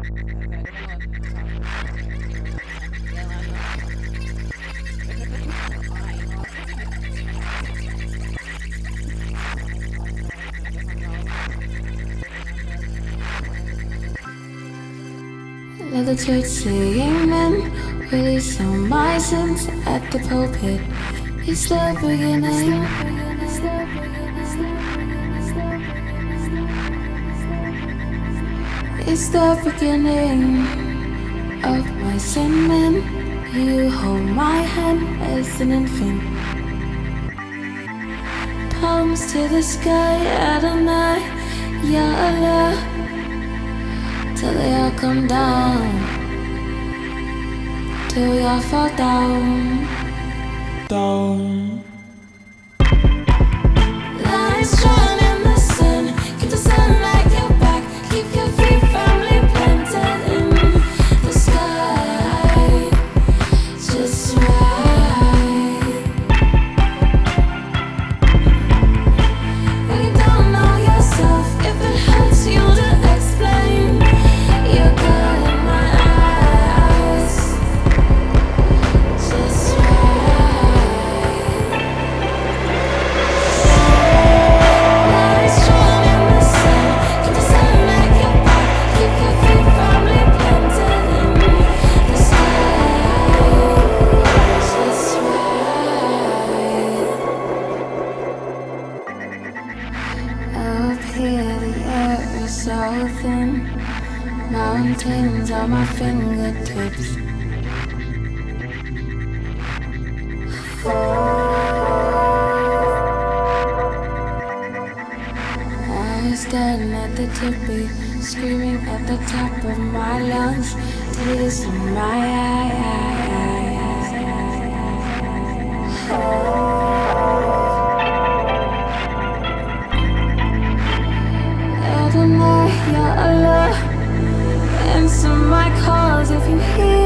I don't know what to talk about. Let the church say amen. Release all my sins at the pulpit. It's the beginning. It's the beginning of my sermon. You hold my hand as an infant. Palms to the sky, Adonai, Ya Allah, till they all come down, till we all fall down, down. Lines drawn in the sun, keep the sun like your back, keep your feet firmly planted in the sky, just right. When you don't know yourself, if it hurts you to explain, you're good in my eyes, just right. Lies drawn in the sun, keep the sun like your back, keep your feet firmly planted in the sky, just right. Up here the air is so thin, mountains on my fingertips. I was standing at the tippy, screaming at the top of my lungs, tears in my Adonai, Ya Allah, answer my calls if you hear